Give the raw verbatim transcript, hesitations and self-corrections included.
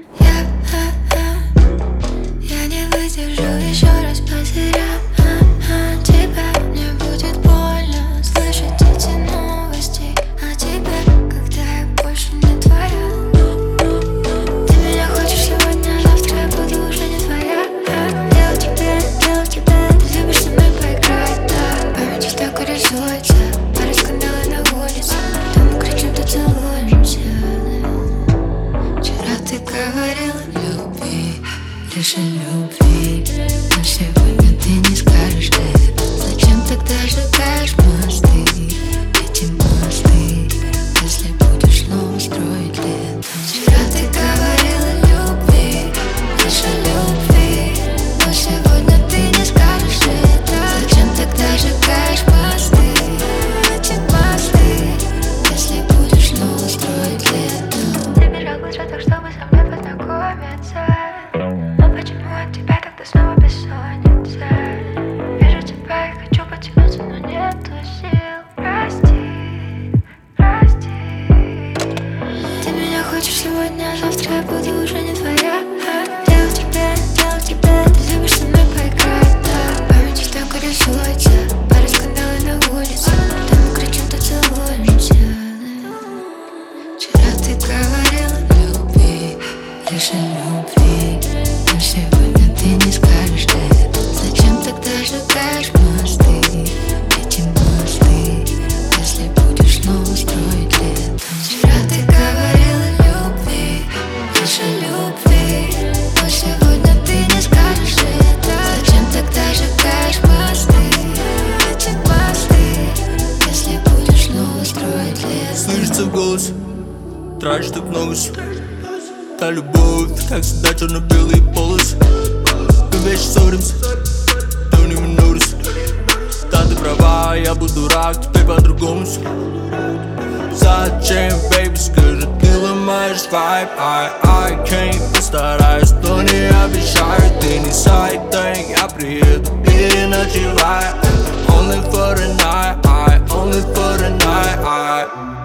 Я, а, а, я не выдержу еще раз потерять тебя. Мне будет больно слышать эти новости о тебе, когда я больше не твоя. Ты меня хочешь сегодня, а завтра я буду уже не твоя. Дело тебе, дело тебе, ты любишь со мной поиграть, да. Память так и рисуется, пара скандалов на улице, то мы кричим, то целуемся. Вчера ты говорила люби, лишь о любви, но сегодня ты не скажешь это. Зачем тогда сжигаешь мосты, эти мосты, если будешь снова строить лето? Вчера ты говорила люби, лишь о любви, но сегодня ты не скажешь это. Зачем тогда сжигаешь мосты, эти мосты, если будешь снова строить лето? Ты бежал быстро так, чтобы со мной познакомиться, но почему от тебя тогда снова бессонница? Вижу тебя и хочу потянуться, но нету сил. Прости, прости. Ты меня хочешь сегодня, а завтра я буду уже не твоя. Дело тебе, дело тебе, ты любишь со мной поиграть, да. Память так и рисуется, пара скандалов на улице, то мы кричим, то целуемся. Вчера ты говорила люби, лишь о любви, но сегодня ты не скажешь это. Зачем тогда сжигаешь мосты, эти мосты, если будешь снова строить лето? Вчера ты говорила люби, лишь о любви, но сегодня ты не скажешь это. Зачем тогда сжигаешь мосты, эти мосты, если будешь снова строить лето? Слышится в голосе, тратишь так много сил. Та любовь, как всегда, черно-белые полосы. Мы вечно ссоримся, don't even notice. Да, ты права, я был дурак, теперь по-другому всё. Зачем, baby, скажи, ты ломаешь вайб? I, I can't, постараюсь, но не обещаю. Ты не сайтай, я приеду переночевать. Only for the night, I, only for the night, I.